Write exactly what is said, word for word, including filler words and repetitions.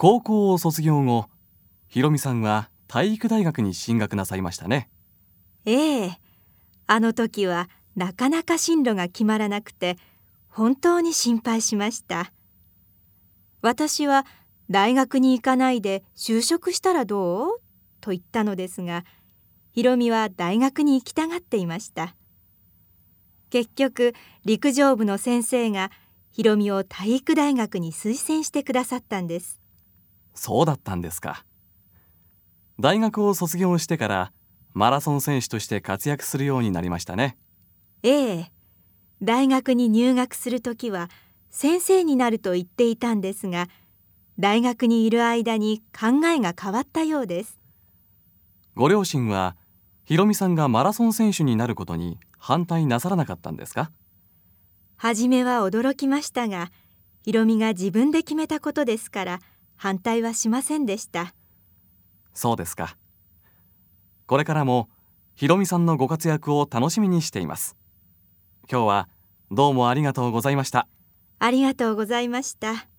高校を卒業後、ひろみさんは体育大学に進学なさいましたね。 ええ、あの時はなかなか進路が決まらなくて本当に心配しました。私は大学に行かないで就職したらどうと言ったのですが、ひろみは大学に行きたがっていました。結局陸上部の先生がひろみを体育大学に推薦してくださったんです。 そうだったんですか。大学を卒業してからマラソン選手として活躍するようになりましたね。 ええ、大学に入学するときは先生になると言っていたんですが、大学にいる間に考えが変わったようです。 ご両親はひろみさんがマラソン選手になることに反対なさらなかったんですか？ はじめは驚きましたが、ひろみが自分で決めたことですから反対はしませんでした。 そうですか。これからもひろみさんのご活躍を楽しみにしています。今日はどうもありがとうございました。 ありがとうございました。